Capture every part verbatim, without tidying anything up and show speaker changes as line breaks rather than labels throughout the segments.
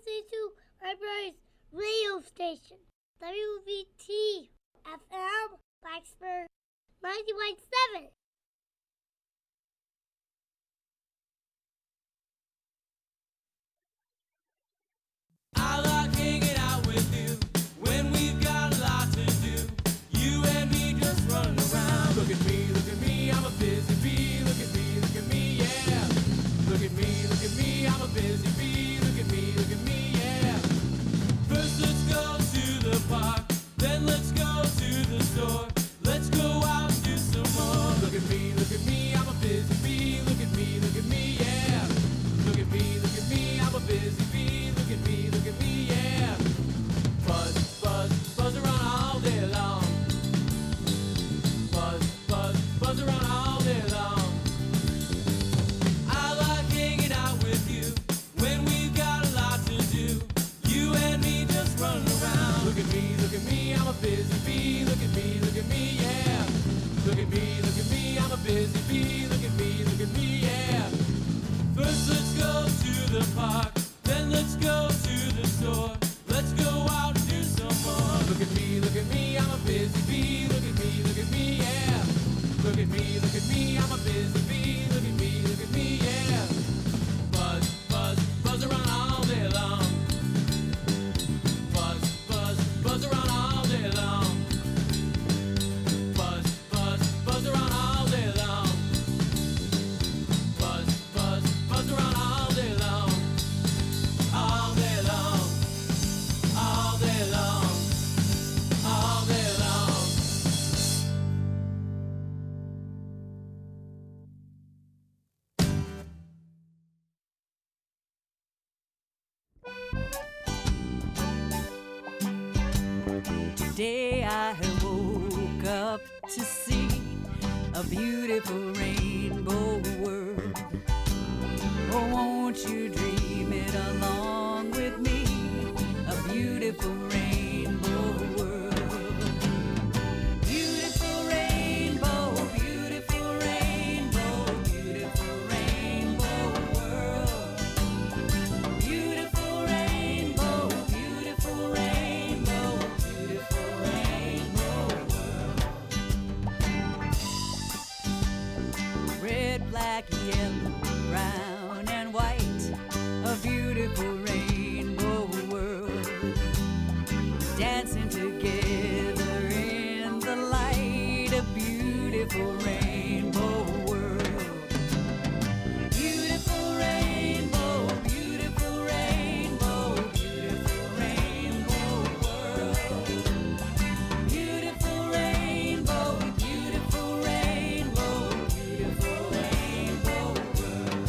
listening to Library's radio station, W V T F M, Blacksburg, ninety-one point seven.
I like hanging out with you when we've got a lot to do. You and me just running around. Look at me, look at me, I'm a busy bee. Look at me, look at me, yeah. Look at me, look at me, I'm a busy bee. Look at me, look at me, yeah. First let's go to the park, then let's go to the store. Let's go out and do some more. Look at me, look at me, I'm a busy bee. Look at me, look at me, yeah. Look at me, look at me, I'm a busy bee. Look at me, look at me, yeah. Buzz, buzz, buzz around all day long. Buzz, buzz, buzz around all day long. I like hanging out with you when we've got a lot to do. You and me just running around. Look at me, look at me, I'm a busy bee. Look at me, look at me, yeah. Look at me, look at me, I'm a busy bee. Look at me, look at me, yeah. First let's go to the park, then let's go to the store. Let's go out and do some more. Look at me, look at me, I'm a busy bee. Look at me, look at me, yeah. Look at me, look at me, I'm a busy bee. Look at me, look at me, yeah. Buzz, buzz, buzz around all day long. Buzz, buzz, buzz around all day long. Buzz, buzz, buzz around all day long. Buzz, buzz, buzz around all day long. All day long. All day long. All day long.
Today I woke up to see a beautiful rainbow world. Oh, won't you dream it along with me? A beautiful rainbow world. Beautiful rainbow, beautiful rainbow, beautiful rainbow world. Beautiful rainbow, beautiful rainbow, beautiful rainbow world. Red, black, yellow, brown and white, a beautiful rainbow world, dancing together in the light, a beautiful rainbow world. Beautiful rainbow, beautiful rainbow, beautiful rainbow world. Beautiful rainbow, beautiful rainbow, beautiful rainbow world.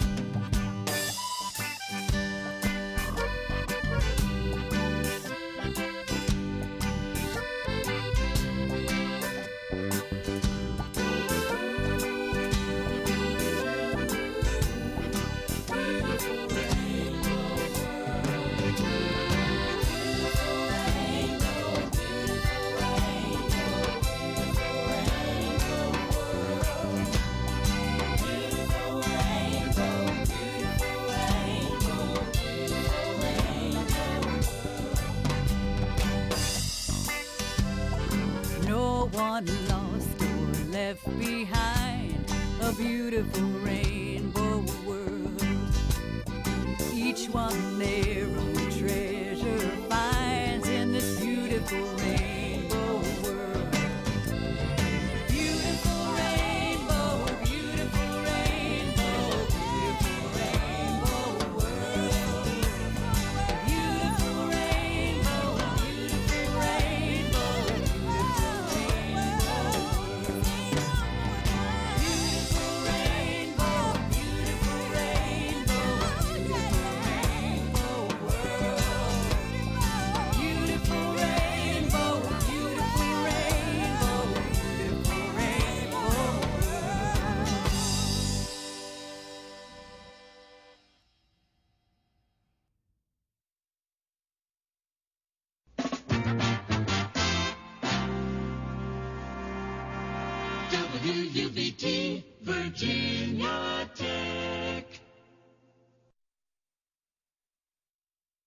No one lost or left behind, a beautiful rainbow world. Each one their own treasure finds in this beautiful rainbow world. Beautiful rainbow, beautiful rainbow, beautiful rainbow world. Beautiful rainbow, beautiful rainbow, beautiful rainbow world. Beautiful rainbow, beautiful rainbow, beautiful rainbow world. Beautiful rainbow, beautiful rainbow, beautiful rainbow world.
W U V T, Virginia Tech.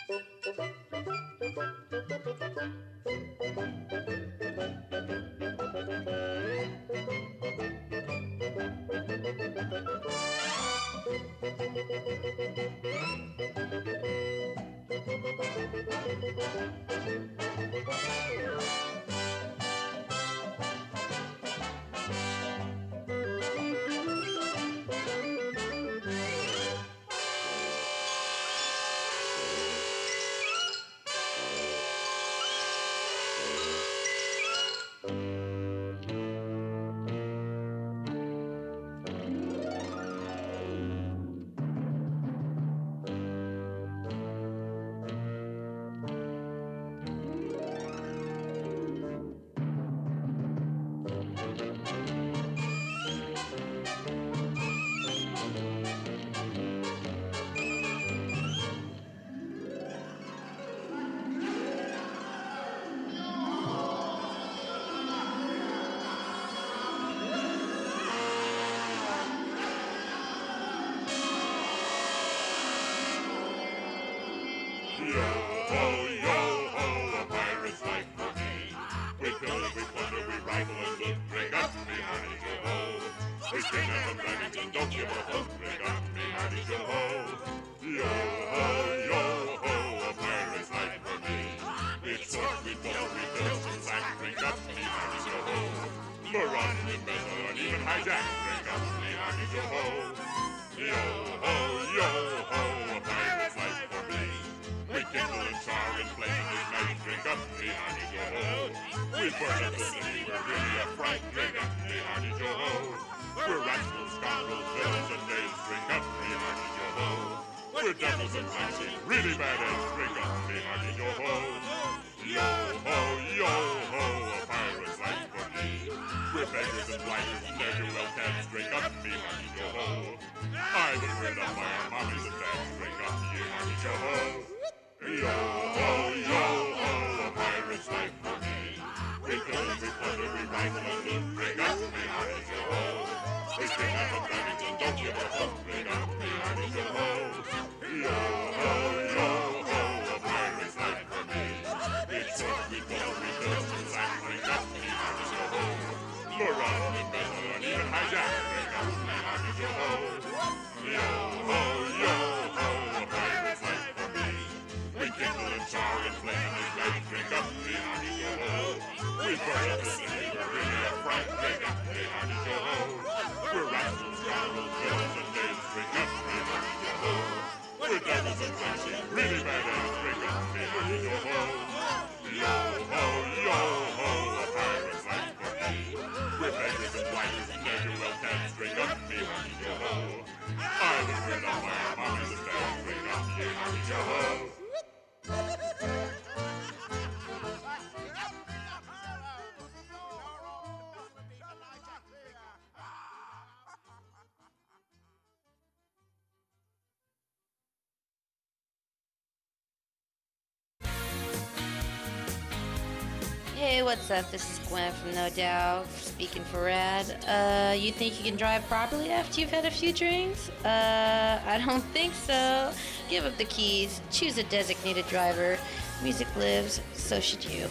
Hey, what's up? This is Gwen from No Doubt, speaking for Rad. Uh, you think you can drive properly after you've had a few drinks? Uh, I don't think so. Give up the keys, choose a designated driver. Music lives, so should you.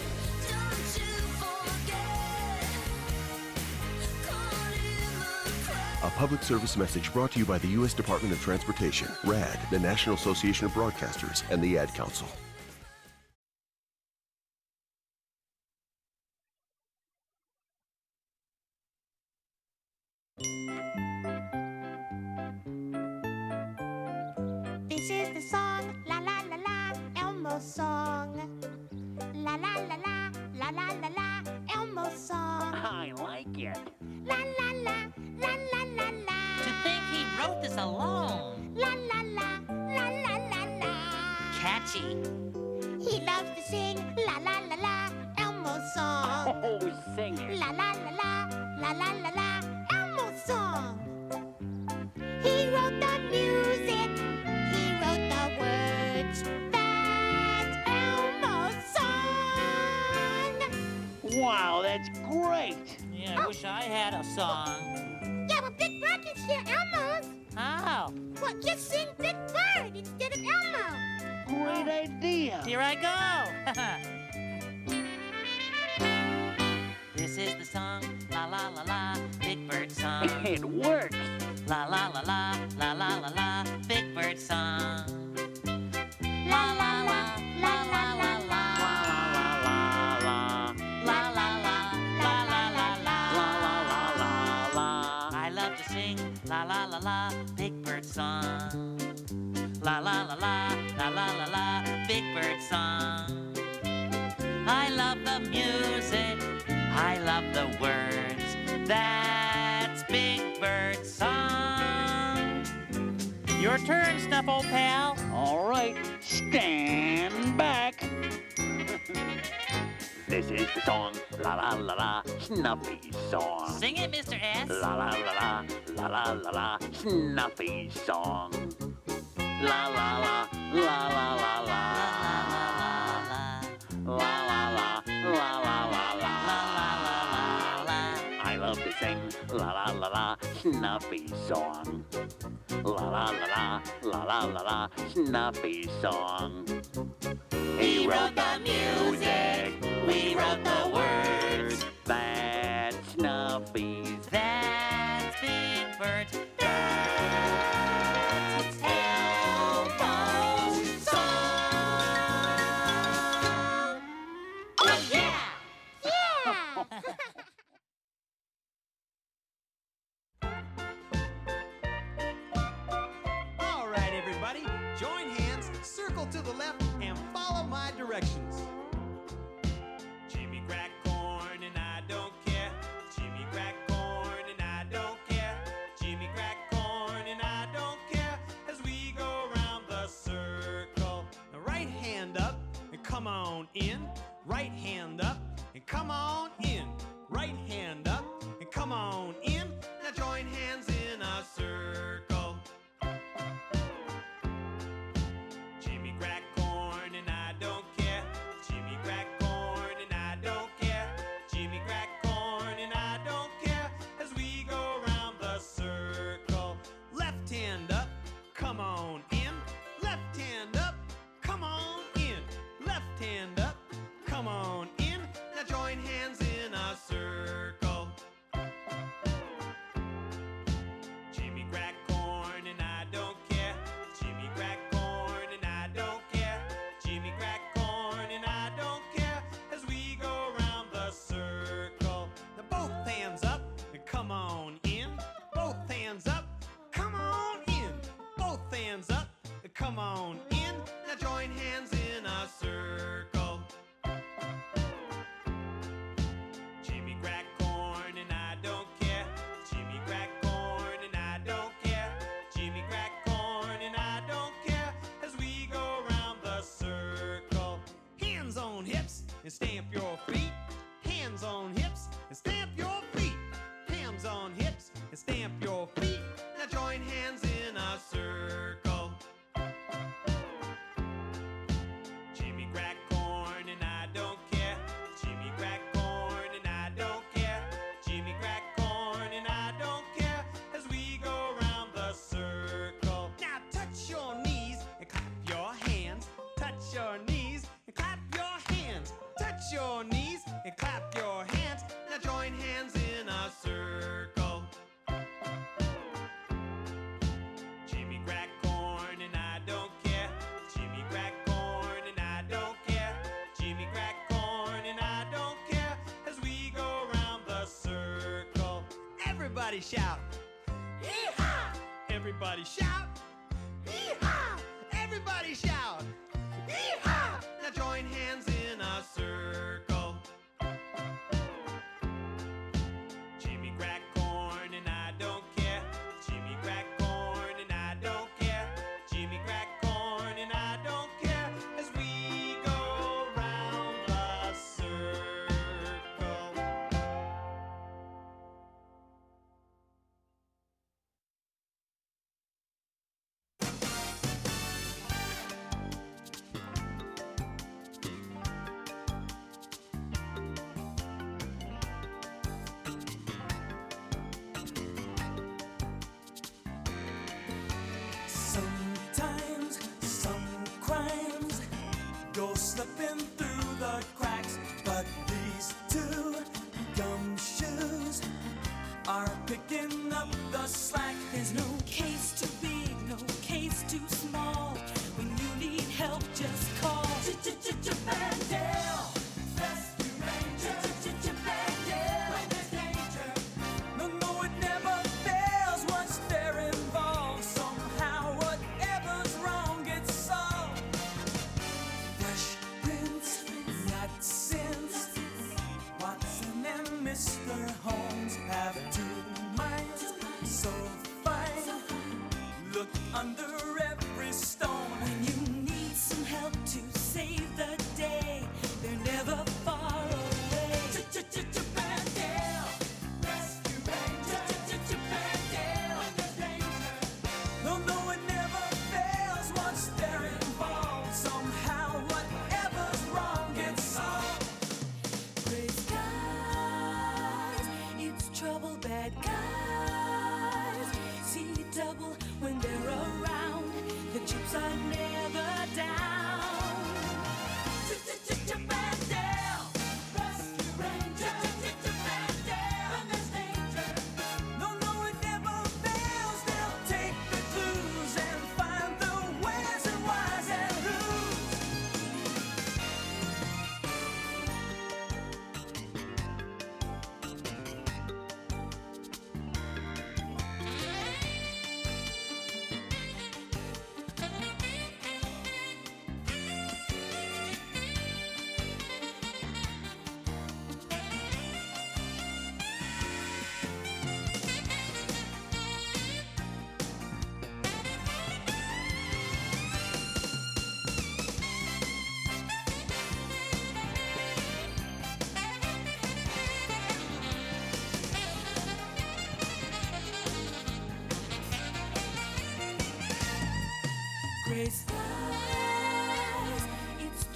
A public service message brought to you by the U S Department of Transportation, RAD, the National Association of Broadcasters, and the Ad Council.
This is the song, la la la la, Elmo's song. La la la la, la la la la, Elmo's song.
I like it.
La la la, la la la la.
To think he wrote this alone.
La la la, la la la la.
Catchy.
He loves to sing, la la la la, Elmo's song.
Oh, sing it.
La la la la, la la la la, Elmo's song. He wrote the music, he wrote the words. That's Elmo's song.
Wow, that's great. Yeah, I wish I had a song.
Yeah, but Big Bird can share Elmo's.
How?
Well, just sing Big Bird instead of Elmo.
great idea.
Here I go. This is the song, la la la la, Big Bird song.
It works.
La la la la, la la la la, Big Bird song. La la la, la la la la, la la la la, la la la, la la la la, la la la la la. I love to sing la la la la, Big Bird song. La la la la, la la la la, Big Bird song. I love the music, I love the words. That's Big Bird song. Your turn, Snuffle Pal.
All right, stand back. This is the song, la la la la, Snuffy song.
Sing it, Mister S.
La la la la, la la la la, Snuffy song. La la la, la la la la. La la la, la la la la. I love to sing la la la la, Snuffy song. La la la la, la la la la, Snuffy song. He wrote the music, we wrote the words. That's Snuffy's,
That's Big Bird.
that's Elmo's song.
Oh, yeah!
Yeah!
All right, everybody, join hands, circle to the left, and follow my directions. Jimmy crack corn and I don't care. Jimmy crack corn and I don't care. Jimmy crack corn and I don't care. As we go around the circle. Now right hand up and come on in. Right hand up and come on in. Right hand up and come on in. Now join hands in a circle. Jimmy crack corn and I don't care. Jimmy crack corn and I don't care. Jimmy crack corn and I don't care. As we go around the circle. Left hand up, come on in. Left hand up, come on in. Left hand up, come on in. Now join hands in a circle. Jimmy crack corn and I don't care. Jimmy crack corn and I don't care. Jimmy crack corn and I don't care. As we go around the circle. Now both hands up and come on in. Both hands up, come on in. Both hands up and come on in. Now join hands in a circle. Jimmy crack corn and I don't care. Jimmy crack corn and I don't care. Jimmy crack corn and I don't care. As we go around the circle. Hands on hips and stamp your feet. Hands on hips and stamp your feet. Hands on hips and stamp your feet. Now join hands in a circle. Jimmy crack corn and I don't care. Jimmy crack corn and I don't care. Jimmy crack corn and I don't care. As we go around the circle. Now touch your knees and clap your hands. Touch your knees and clap your hands. Touch your knees and clap your hands. Now join hands in a circle. Jimmy crack corn and I don't care. Jimmy crack corn and I don't care. Jimmy crack corn and I don't care. As we go around the circle. Everybody shout. Yee-haw! Everybody shout. Yee-haw! Everybody shout. Yee-haw! Now join hands in a circle. Jimmy crack corn and I don't care. Jimmy crack corn and I don't care. Jimmy crack corn and I don't care. As we go round the circle.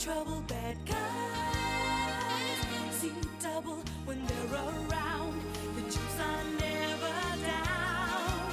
trouble, bad guys see double when they're around. The chips are never down.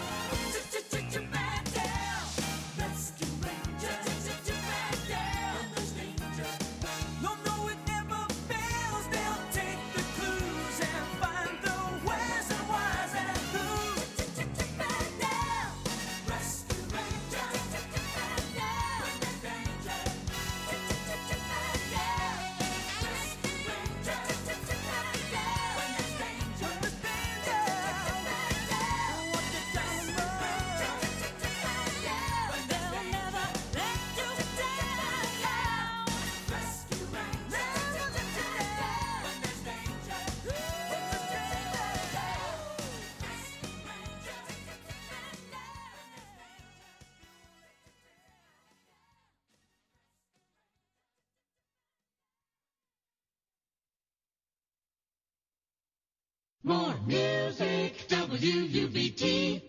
Japan down, rescue ranger. Japan down, there's danger. No, no, it never fails. They'll take the clues and find the where's and why's and who's. Japan down, rescue ranger. Japan down, there's danger. Japan down, rescue ranger. Japan down, when there's danger. When there's danger. Japan down, what the diamond. Japan down, when they'll never let you down. Rescue ranger. Japan down, when there's danger. When there's danger. Rescue ranger. Japan
More music, W U B T.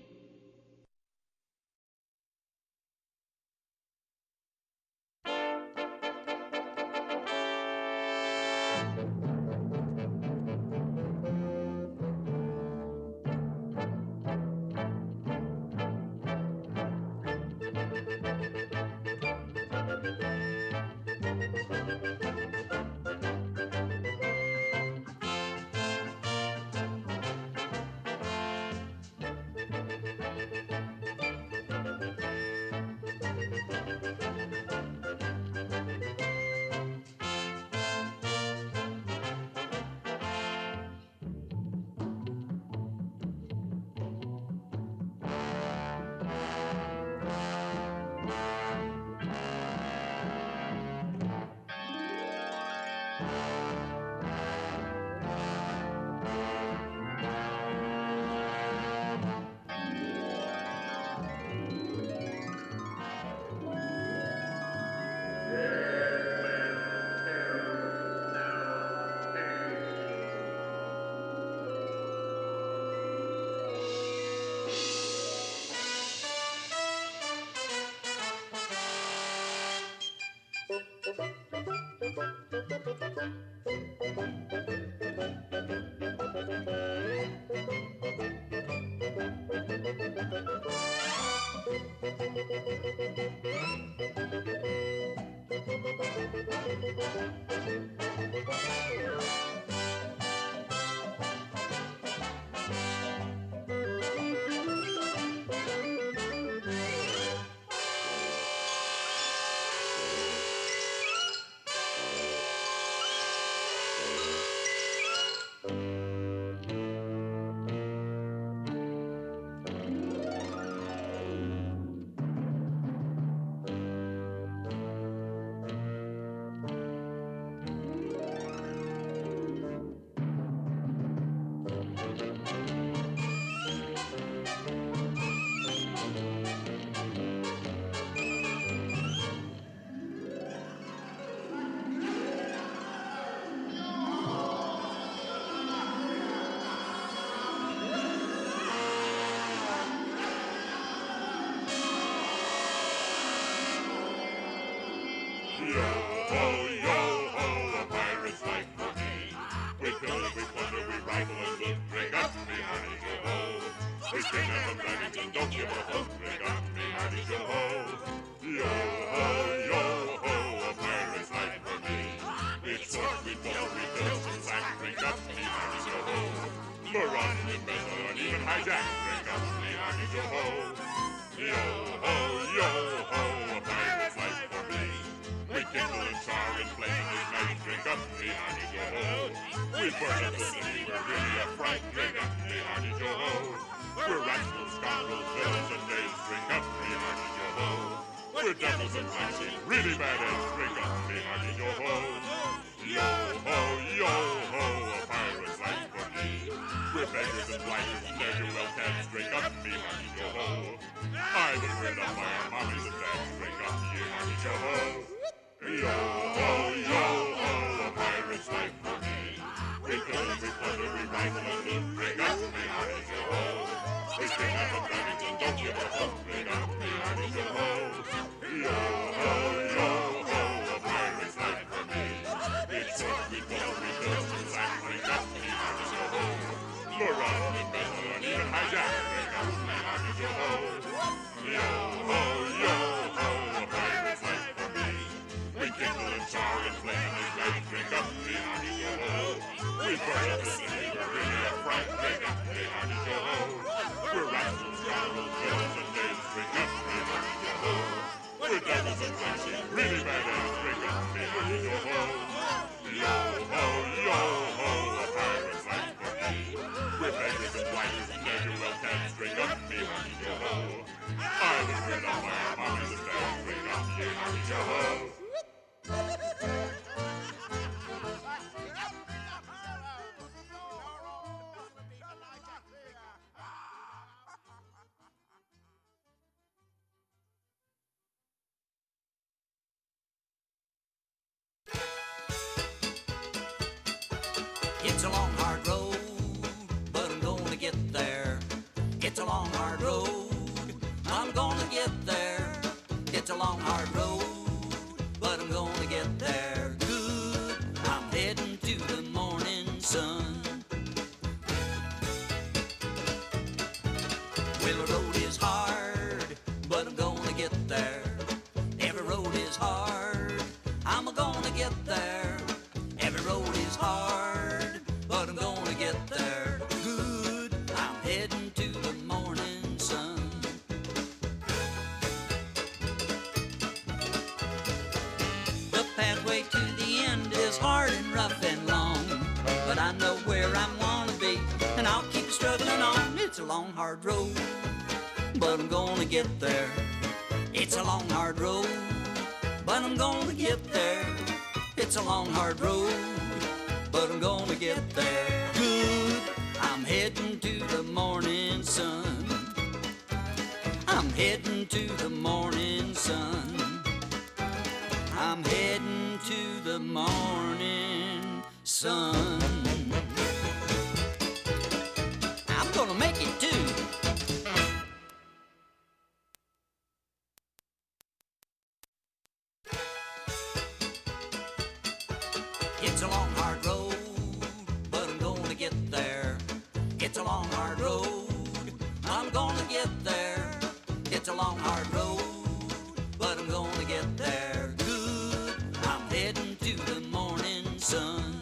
Yo ho, yo ho, a pirate's It's a long, hard road, but I'm gonna get there. It's a long, hard road, I'm gonna get there. It's a long, hard road, but I'm gonna get there. Good, I'm heading to the morning sun. Well, the road is hard, but I'm gonna get there. Every road is hard, I'm gonna get there. Every road is hard, but I'm gonna get there. Good, I'm heading to the morning sun. The pathway to the end is hard and rough and long, but I know where I wanna be, and I'll keep struggling on. It's a long, hard road, but I'm gonna get there. It's a long, hard road, but I'm gonna get there. It's a long, hard road, but I'm gonna get there. Good, I'm heading to the morning sun. I'm heading to the morning sun. I'm heading to the morning sun. I'm gonna make it too. It's a long, hard road, but I'm gonna get there. It's a long, hard road, I'm gonna get there. It's a long, hard road, but I'm gonna get there. Good, I'm heading to the morning sun.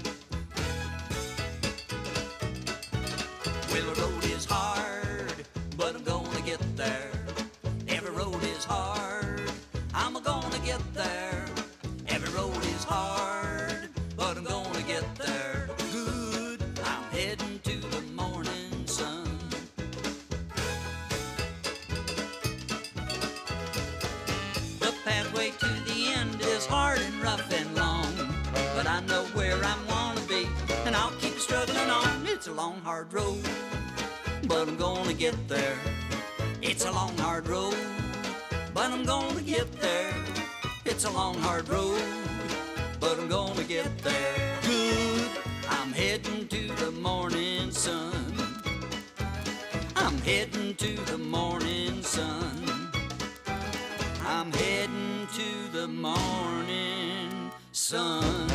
Well, the road is hard, but I'm gonna get there. Every road is hard, I'm gonna get there. Every road is hard, but I'm gonna get there. Good, I'm heading to the morning sun. The pathway to the end is hard and rough and long, but I know where I wanna be, and I'll keep struggling on. It's a long, hard road, but I'm gonna get there. It's a long, hard road, but I'm gonna get there. It's a long, hard road, but I'm gonna get there. Good, I'm heading to the morning sun. I'm heading to the morning sun. I'm heading to the morning sun.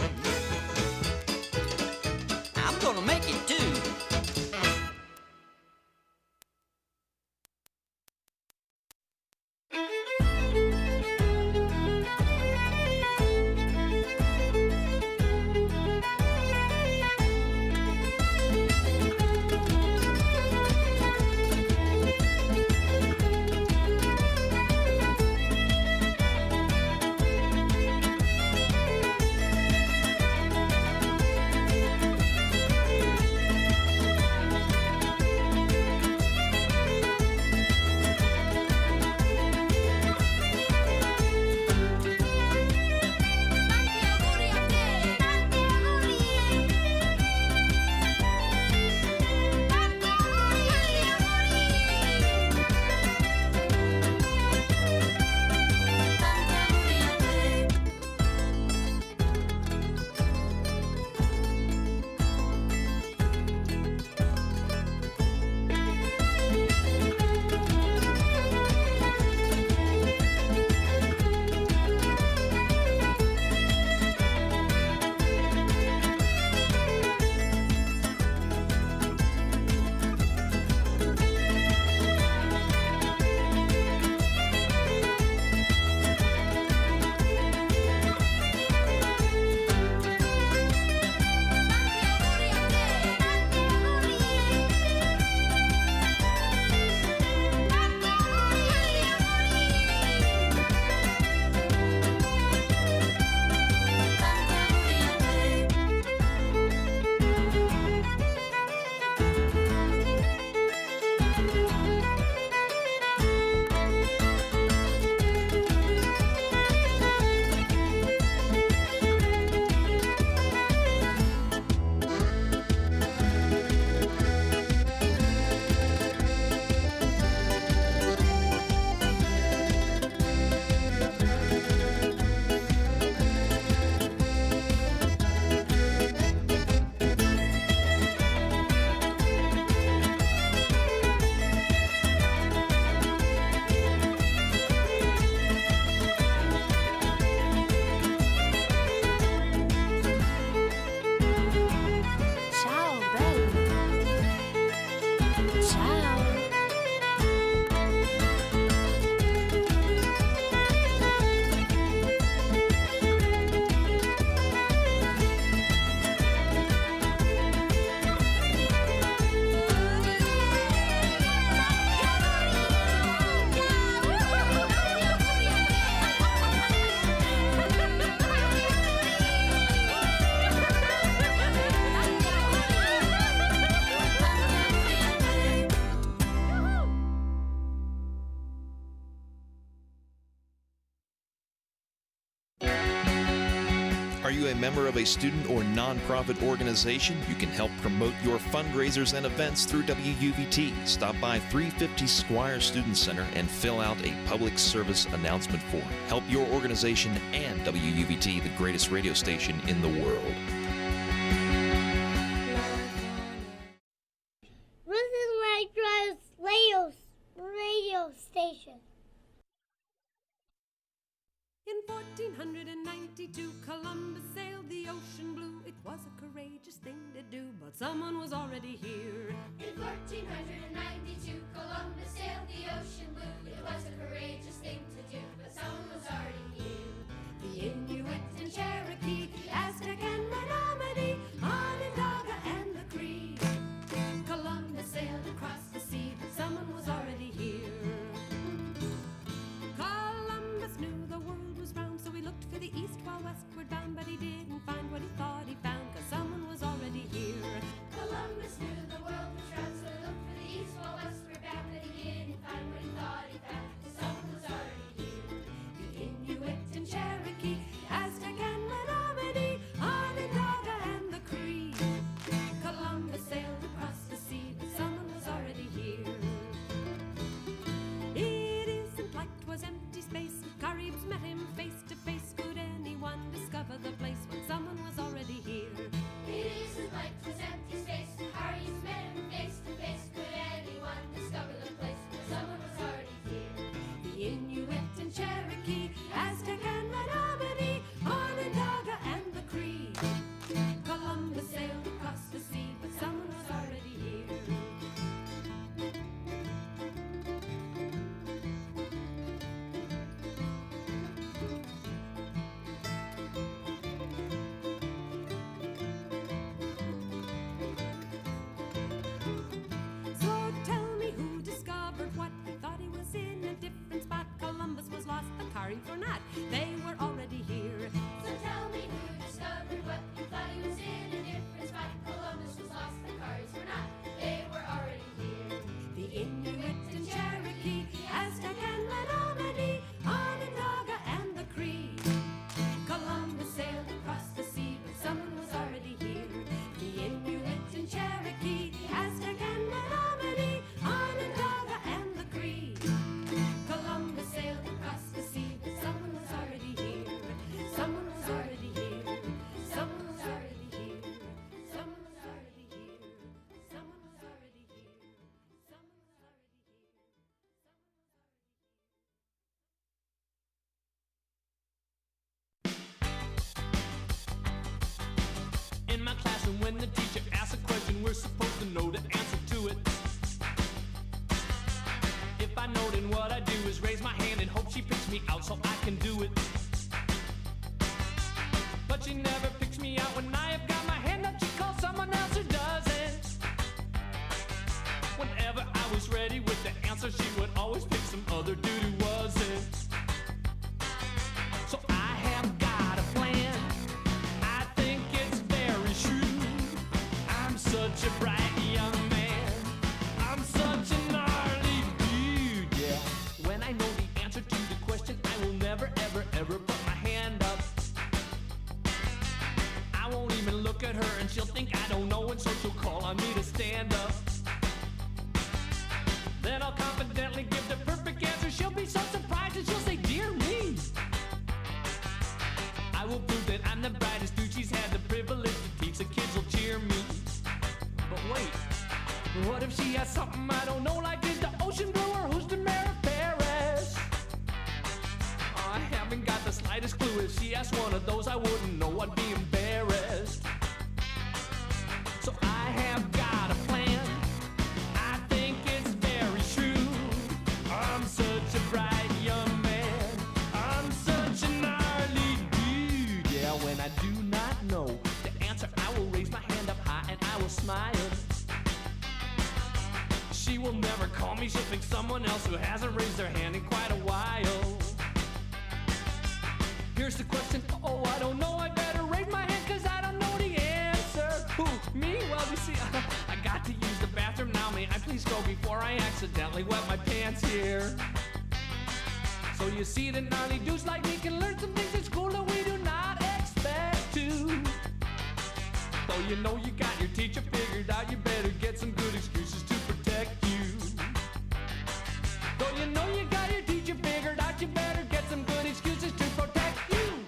I'm gonna make it too.
Are you a member of a student or nonprofit organization? You can help promote your fundraisers and events through W U V T. Stop by three fifty Squire Student Center and fill out a public service announcement form. Help your organization and W U V T, the greatest radio station in the world.
Listen like Drive's radio, radio station.
In fourteen ninety-two, Columbus sailed the ocean blue. It was a courageous thing to do, but someone was already here.
In fourteen ninety-two, Columbus sailed the ocean blue. It was a courageous thing to do, but someone was already here.
The Inuit and Cherokee, the Aztec and Menominee, Onondaga and the Cree. Columbus sailed across the sea, but someone was already here. Columbus knew the world was round, so he looked for the east while westward bound, but he didn't find what he thought he found, 'cause someone was already here.
Columbus knew the world was round, so he looked for the east while westward bound, but he didn't find what he thought he found, 'cause someone was already here.
The Inuit and Cherokee, Aztec and Menominee, Onondaga and the Cree. Columbus sailed across the sea, but someone was already here. It isn't like 'twas empty space. Caribs met him face to face. Could anyone discover the place when someone was already here?
It isn't like 'twas empty space. Harry's met him face to face. Could anyone discover the place when someone was already here?
The Inuit and Cherokee, Aztec and Menominee, Onondaga and the Cree. Columbus sailed across the sea, but someone was already here. So tell me who discovered what? He thought he was in a different spot. Columbus was lost, the Caribs were not. They were already here.
So tell me who discovered what? You thought he was in a different spot. Columbus was lost, the Caribs were not. They were already here.
The Inuit and Cherokee, Aztec and Menominee, Onondaga and the Cree. Columbus sailed across the sea, but someone was already here. The Inuit and Cherokee, Aztec and Menominee, Onondaga and the Cree. Columbus sailed across the sea, but someone was already here. Someone was already here. Someone was already here. Someone was already here. Someone was already here. Someone was already here.
In my classroom, when the teacher asks a question, we're supposed to know the answer to it. If I know, then what I do is raise my hand and hope she picks me out so I can do it. But she never picks me out when I have got my hand up. She calls someone else who doesn't. Whenever I was ready with the answer, she would always pick some other dude who wasn't. So I have got a plan. I think it's very shrewd. I'm such a bright young man. I'm such a gnarly dude, yeah. When I know the answer to the question, I will never, ever, ever put my hand up. I won't even look at her and she'll think I don't know, and so she'll call on me to stand up. Then I'll confidently give the perfect answer. She'll be so surprised and she'll say, "Dear me." I will prove that I'm the brightest dude she's had the privilege to teach. The kids will cheer me. But wait, what if she has something I don't know, like is the ocean blue or who's the mayor of Paris? Oh, I haven't got the slightest clue. If she asked one of those, I wouldn't know. I'd be embarrassed. So I have got a plan. I think it's very true. I'm such a bright young man. I'm such a gnarly dude. Yeah, when I do not know the answer, I will raise my hand up high and I will smile. She will never call me. She'll pick someone else who hasn't raised their hand in quite a while. Here's the question. Oh, I don't know. I better raise my hand 'cause I don't know the answer. Who, me? Well, you see, I got to use the bathroom now. May I please go before I accidentally wet my pants here? So you see, the gnarly dudes like me can learn some things at school that we do not expect to. you know you got your teacher figured out, you better get some good excuses to protect you. Though you know you got your teacher figured out, you better get some good excuses to protect you.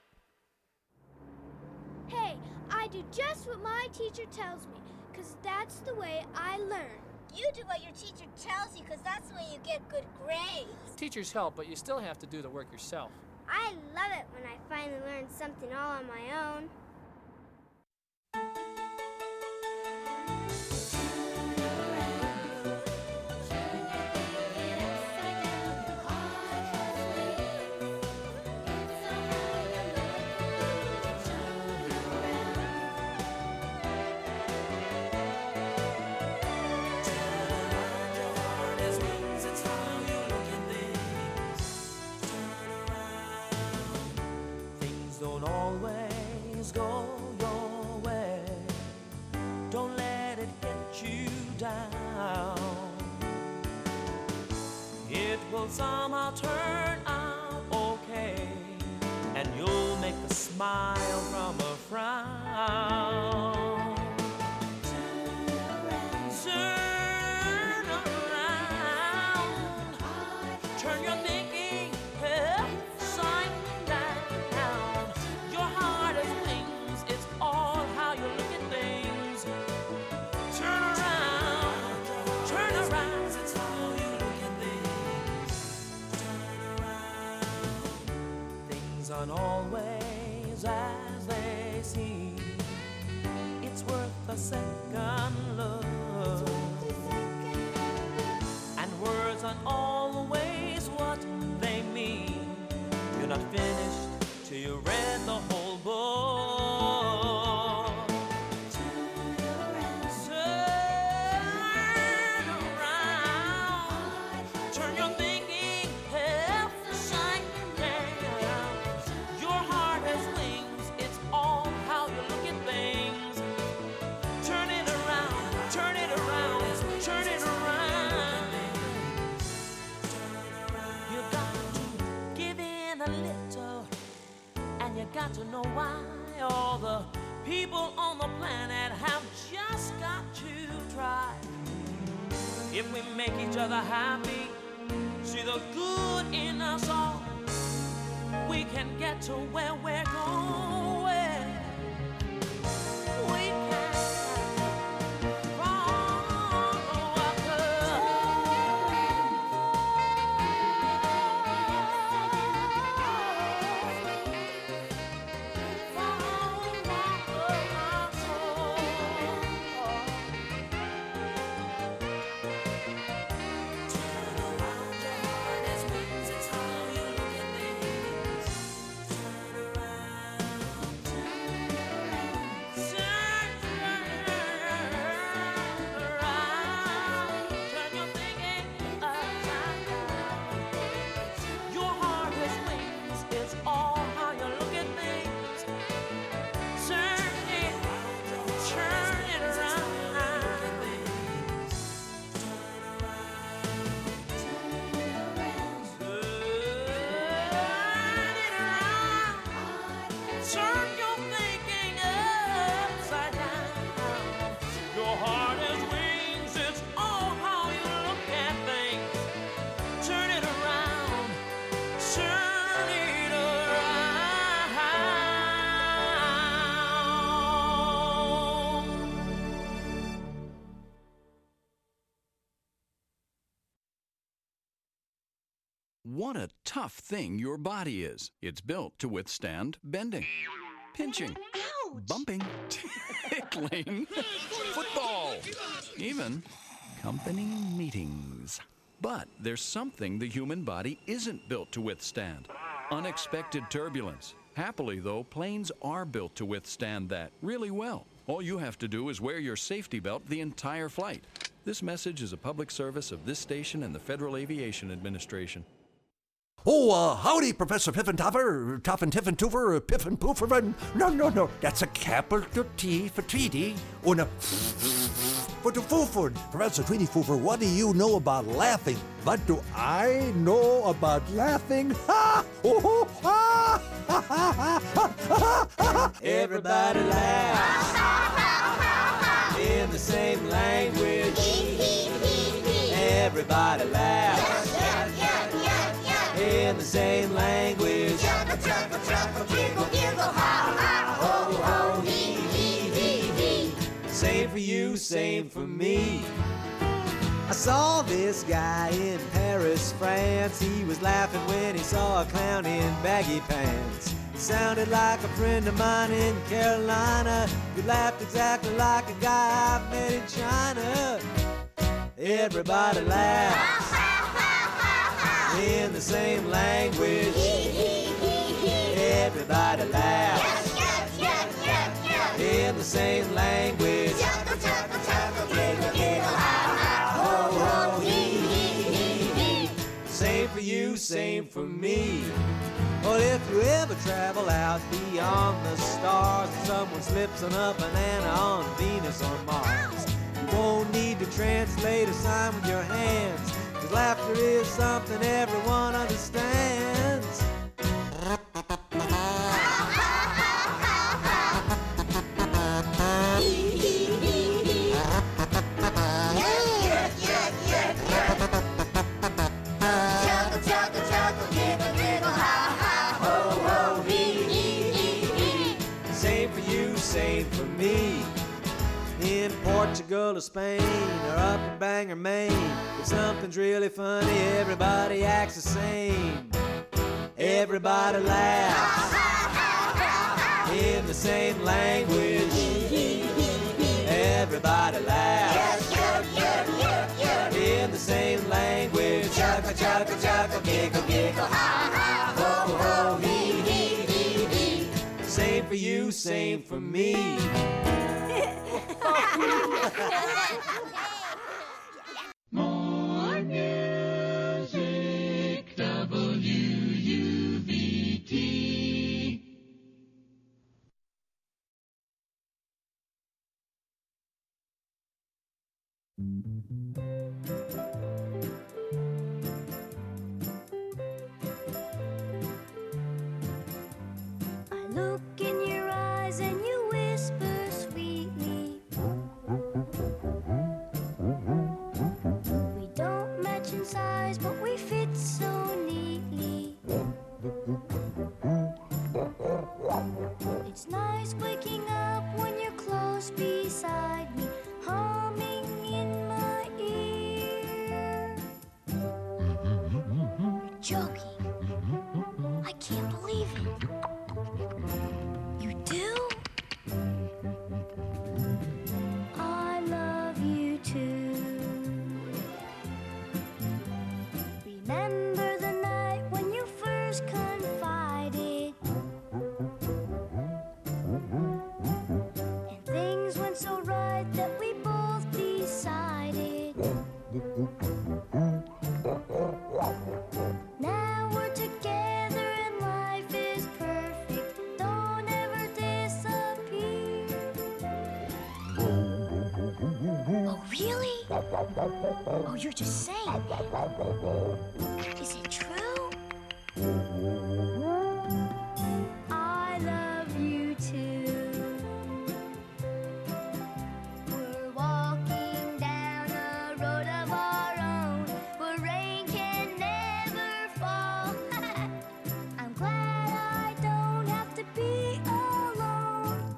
Hey, I do just what my teacher tells me, because that's the way I learn.
You do what your teacher tells you, because that's the way you get good grades.
Teachers help, but you still have to do the work yourself.
I love it when I finally learn something all on my own.
Don't always go your way. Don't let it get you down. It will somehow turn out okay, and you'll make a smile from a frown. Turn around, turn your thinking upside down. Your heart has wings, it's all how you look at things. Turn around, turn around, it's how you look at things. Turn around. Things aren't always as they seem. It's worth a second look. And words aren't always what they mean. You're not finished till you read the whole book. Turn around, turn your thinking upside down. Your heart has wings, it's all how you look at things. Turn it around, turn it around, turn it around. You got to give in a little, and you got to know why. All the people on the planet have just got to try. If we make each other happy, see the good in us all, we can get to where we're going. We can follow our
What a tough thing your body is. It's built to withstand bending, pinching, bumping, tickling, football, even company meetings. But there's something the human body isn't built to withstand: unexpected turbulence. Happily, though, planes are built to withstand that really well. All you have to do is wear your safety belt the entire flight. This message is a public service of this station and the Federal Aviation Administration.
Oh, uh, howdy, Professor Piffentoffer, Toffin Tiffentoofer, Piffin Pooferin. No, no, no, that's a capital T for Tweety, and a for the Fooford. Professor Tweety Foofer, what do you know about laughing? What do I know about laughing? Ha! Oh, ha! Ha! Ha! Ha! Ha! Ha!
Everybody laugh.
same language. Everybody laughs in the same language.
Chuckle, chuckle, chuckle, giggle, giggle, ha, ha, ho, ho, hee, hee, hee, hee.
Same for you, same for me. I saw this guy in Paris, France. He was laughing when he saw a clown in baggy pants. He sounded like a friend of mine in Carolina. He laughed exactly like a guy I met in China. Everybody laughs in the same language. Everybody laughs in the same language.
Chuckle, chuckle, chuckle, giggle, giggle, ha, ha, ho, ho, hee, hee, hee, hee.
Same for you, same for me. Well, if you ever travel out beyond the stars and someone slips on a banana on Venus or Mars, you won't need to translate a sign with your hands, 'cause laughter is something everyone understands.
Chuckle, chuckle, chuckle, giggle, giggle, ha, ha, ho, ho, hee, hee, hee, hee.
Same for you, same for me. In Portugal or Spain or up in Bangor, Maine, if something's really funny, everybody acts the same. Everybody laughs in the same language. Everybody laughs in the same language. Chuckle, chuckle, chuckle, giggle, giggle, ha, ha, ho, ho, hee, hee, hee, hee. Same for you, same for me.
More music, W U V T.
I look in your eyes and you whisper sweetly. We don't match in size, but we fit so neatly. It's nice waking up when you're close beside me, humming in my ear. You're joking. I can't believe it. You do? I love you too. Remember the night when you first confided, and things went so right that we both decided. Now we're together and life is perfect. Don't ever disappear. Oh, really? Oh, you're just saying that. Is it true? I love you too. We're walking down a road of our own where rain can never fall. I'm glad I don't have to be alone.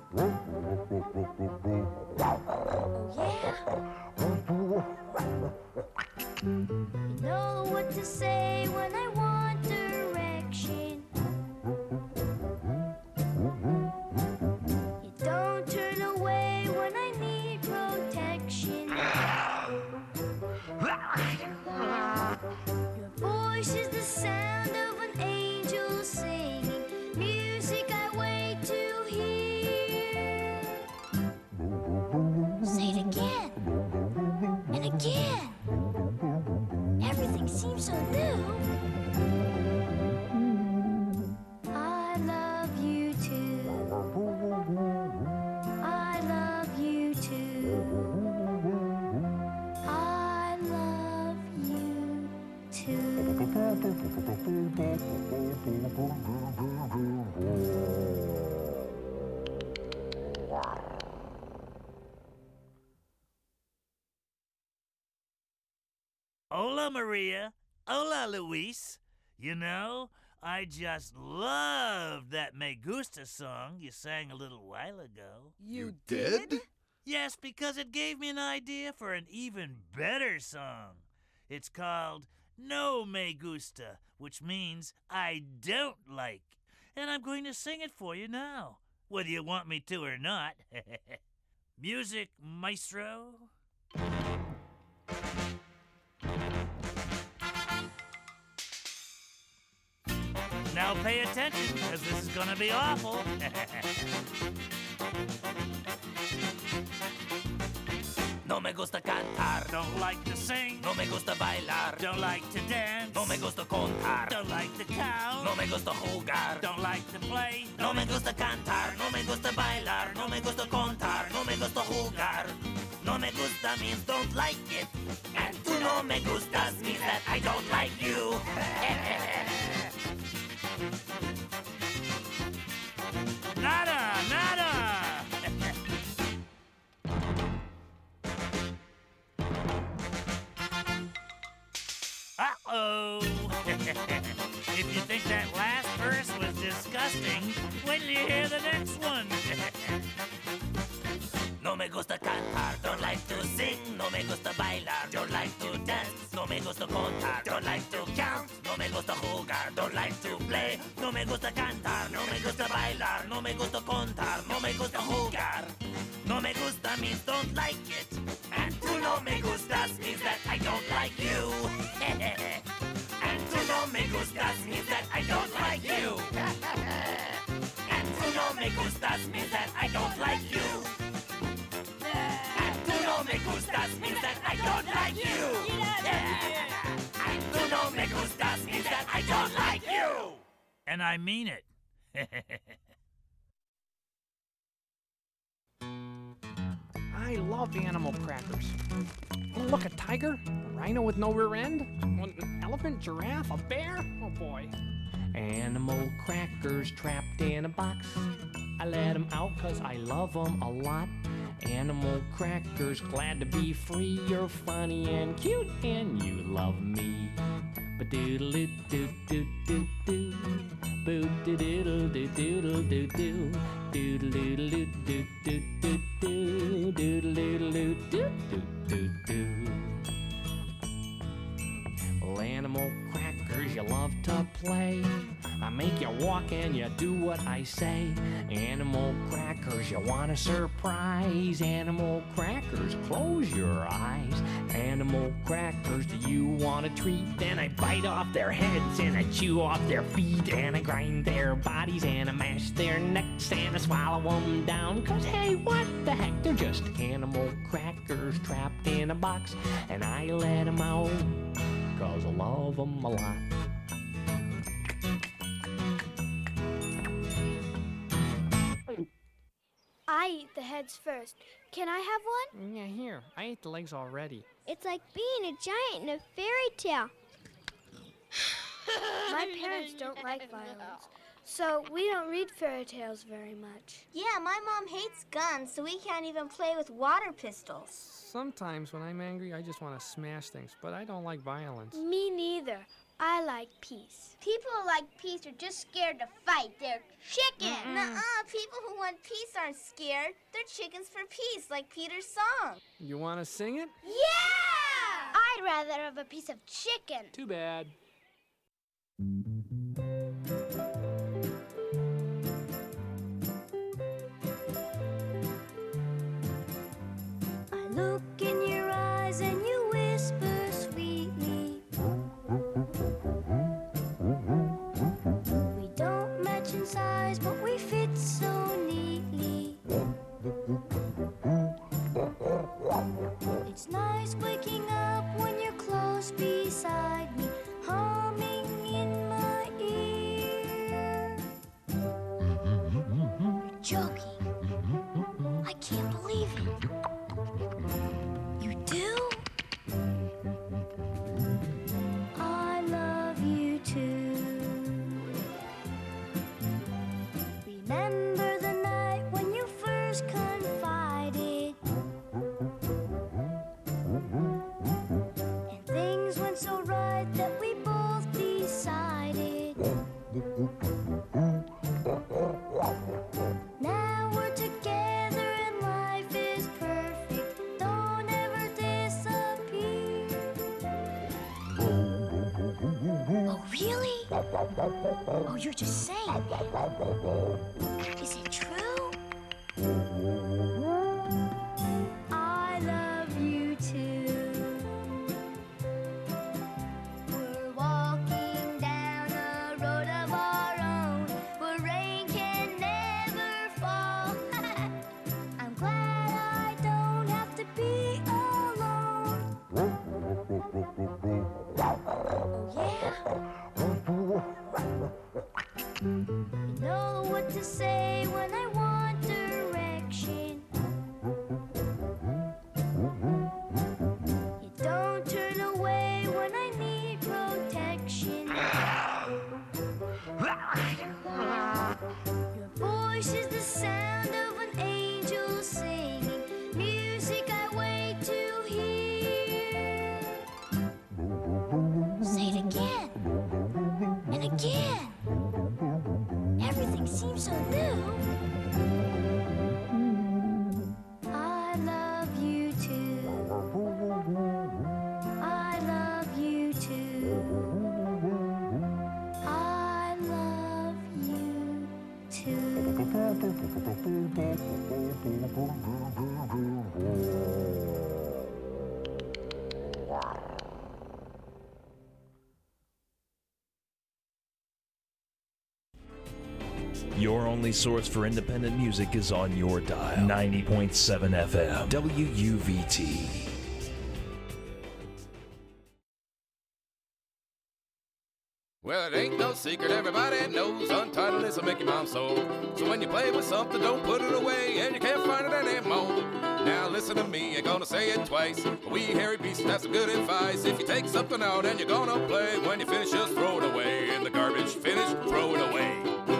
Oh, yeah? You know what to say when I want direction.
Hola, Maria. Hola, Luis. You know, I just loved that Me Gusta song you sang a little while ago.
You did?
Yes, because it gave me an idea for an even better song. It's called No Me Gusta, which means I don't like. And I'm going to sing it for you now, whether you want me to or not. Music, maestro. Now pay attention, because this is going to be awful.
No me gusta cantar,
Don't like to sing.
no me gusta bailar,
Don't like to dance.
no me gusta contar,
Don't like to count.
no me gusta jugar,
Don't like to play.
no me gusta cantar, no me gusta bailar, no me gusta contar, no me gusta jugar. No me gusta means don't like it, and tú no me gustas means that I don't like you.
Nada, nada. Uh-oh. If you think that last verse was disgusting, wait till you hear the next one.
No me gusta cantar, don't like to sing. No me gusta bailar, don't like to dance. No me gusta contar, don't like to count. No me gusta jugar, don't like to play. No me gusta cantar, no me gusta bailar. No me gusta contar, no me gusta jugar. No me gusta means don't like it, and tú no me gustas means that I don't like you. And tú no me gustas means that I don't like you. And tú no me gustas means that I don't like you. Tú no me gustas means that I don't like you. And tú no me gustas means that I don't like you.
And I mean it.
I love animal crackers. Oh, look, a tiger, a rhino with no rear end, an elephant, giraffe, a bear. Oh boy. Animal crackers trapped in a box. I let them out cause I love them a lot. Animal crackers, glad to be free. You're funny and cute and you love me. Ba-doodle doo doo doo doo. Boo doo doodle doo doodle doo doo. Doodle doodle doo doo doo doo doo. Doodle doodle doo doo doo doo doo. Well, animal crackers, you love to play. I make you walk and you do what I say. Animal crackers, you want a surprise. Animal crackers, close your eyes. Animal crackers, do you want a treat? Then I bite off their heads and I chew off their feet. And I grind their bodies and I mash their necks and I swallow them down. Cause hey, what the heck, they're just animal crackers trapped in a box. And I let them out cause I love them a lot.
I eat the heads first. Can I have one?
Yeah, here. I ate the legs already.
It's like being a giant in a fairy tale.
My parents don't like violence, so we don't read fairy tales very much.
Yeah, my mom hates guns, so we can't even play with water pistols.
Sometimes when I'm angry, I just want to smash things, but I don't like violence.
Me neither. I like peace.
People who like peace are just scared to fight. They're chickens.
Mm-mm.
Nuh-uh. People who want peace aren't scared. They're chickens for peace, like Peter's song.
You want to sing it?
Yeah!
I'd rather have a piece of chicken.
Too bad.
I look in your eyes and you whisper sweetly. We don't match in size, but we fit so neatly. It's nice waking up when you're close beside me, humming in my ear. You're joking. I can't believe it. You do? I love you too. Remember the night when you first confided, and things went Oh, you're just saying that. Is it true? I love you too. We're walking down a road of our own where rain can never fall. I'm glad I don't have to be alone. Oh, yeah? You know what to say when I want direction. You don't turn away when I need protection. Your voice is the sound of an angel singing, music I wait to hear. Say it again, and again. Everything seems so new. I love you too. I love you too. I love you
Your only source for independent music is on your dial. ninety point seven F M. W U V T.
Well, it ain't no secret, everybody knows untitledness will make your mom so. So when you play with something, don't put it away, and you can't find it anymore. Now listen to me, I'm gonna say it twice. We hairy beasts have some good advice. If you take something out and you're gonna play, when you finish, just throw it away. In the garbage, finish, throw it away.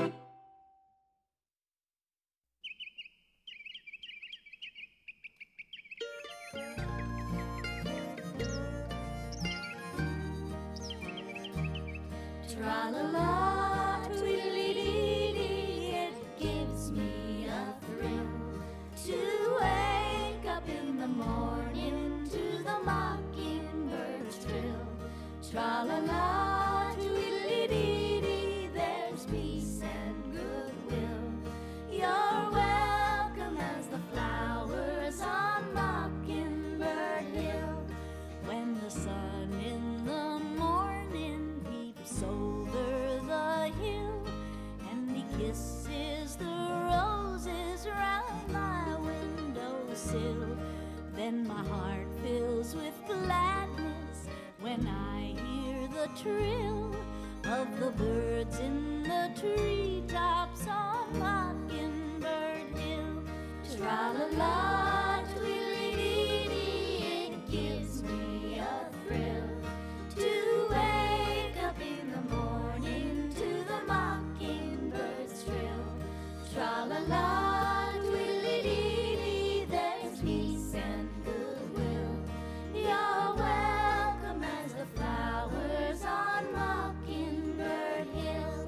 Tra-la-la, tweedly-dee-dee, it gives me a thrill to wake up in the morning to the mockingbird's trill. Tra-la-la, tweedly-dee-dee, there's peace and goodwill. You're welcome as the flowers on Mockingbird Hill. When the sun in the morning peeps over the hill, and he kisses the roses round my windowsill, then my heart fills with gladness when I hear the trill of the birds in the treetops on Mockingbird Hill. Tra-la-la, tweedly-dee-dee, it gives me a thrill to wake up in the morning to the mockingbird's trill. Tra-la-la, tweedly-dee-dee, there's peace and goodwill. You're welcome as the flowers on Mockingbird Hill.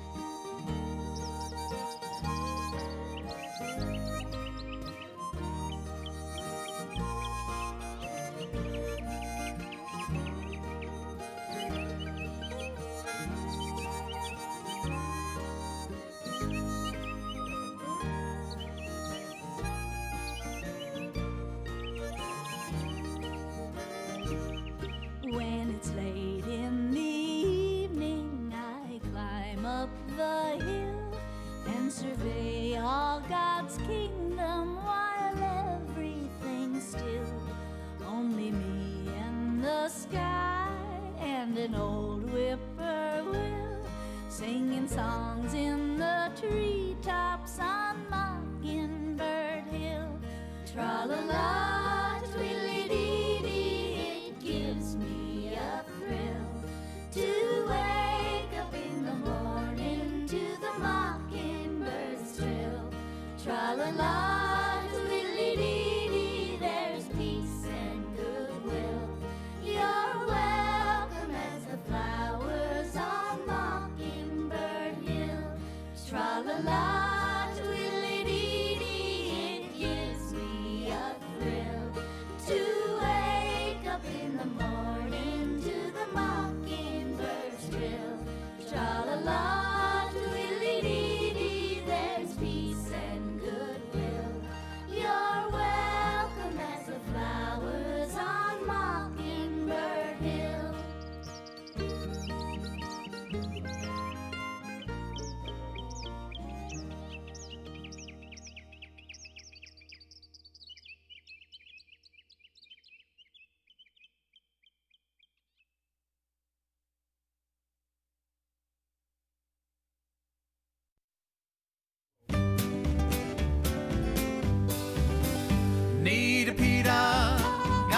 When it's late in the evening, I climb up the hill and survey all God's kingdom while everything's still. Only me and the sky and an old whippoorwill singing songs in the treetops on Mockingbird Hill. Tra-la-la, tweedly-dee-dee, it gives me a thrill to wake up in the morning to the mockingbird's trill. Tra-la-la, tweedly-dee-dee, there's peace and goodwill. You're welcome as the flowers on Mockingbird Hill. Tra-la-la, tweedly-dee-dee, it gives me a thrill to wake up in the morning to the mockingbird's trill. Tra-la-la.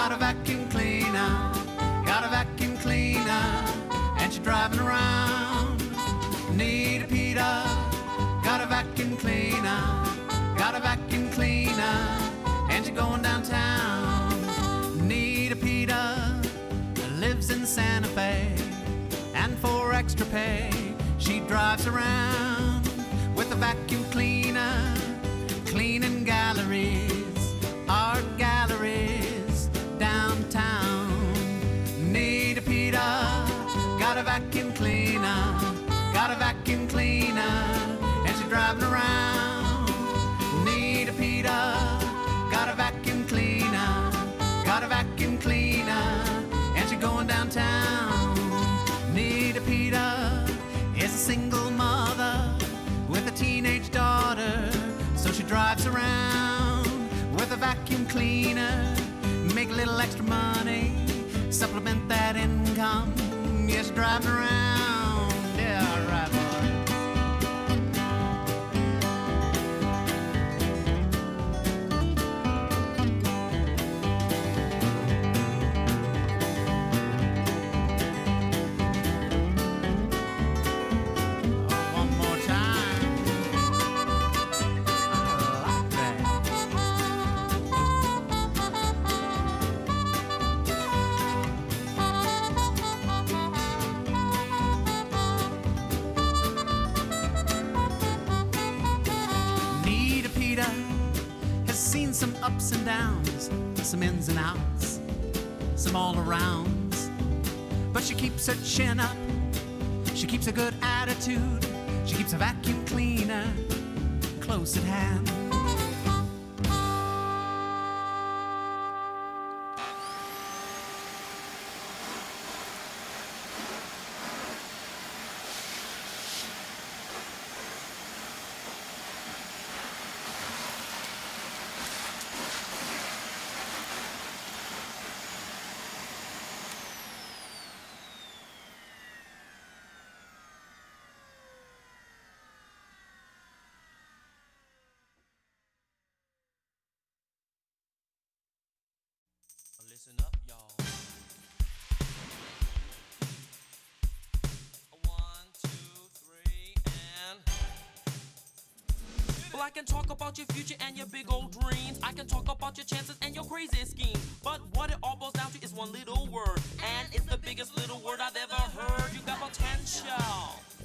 got a vacuum cleaner, got a vacuum cleaner, and she's driving around. Need Peter, got a vacuum cleaner, got a vacuum cleaner, and she's going downtown. Need Peter, lives in Santa Fe, and for extra pay, she drives around with a vacuum cleaner, cleaning galleries, art galleries downtown. Need Peter, got a vacuum cleaner, got a vacuum cleaner, and she's driving around. Need Peter, got a vacuum cleaner, got a vacuum cleaner, and she's going downtown. Need Peter is a single mother with a teenage daughter, so she drives around with a vacuum cleaner, make a little extra money, supplement that income. Yes, driving around. Yeah, all right, boy. Some ups and downs, some ins and outs, some all arounds. But she keeps her chin up, she keeps a good attitude, she keeps a vacuum cleaner close at hand.
Listen up, y'all. One, two, three, and... Well, I can talk about your future and your big old dreams. I can talk about your chances and your crazy schemes. But what it all boils down to is one little word. And it's the biggest little word I've ever heard. You got potential.